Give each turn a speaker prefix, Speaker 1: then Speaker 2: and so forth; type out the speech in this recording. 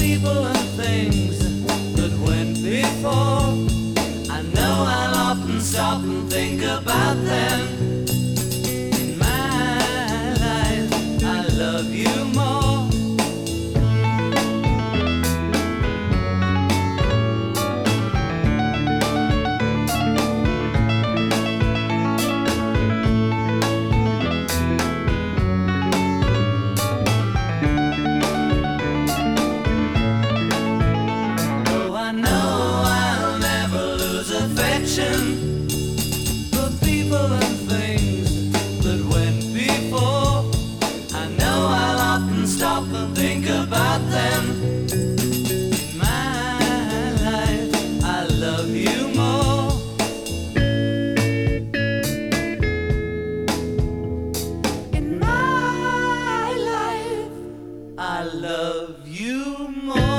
Speaker 1: people and things that went before. I know I'll often stop and think about them. In my life, I love you more. For people and things that went before, I know I'll often stop and think about them. In my life, I love you more. In my life, I love you more.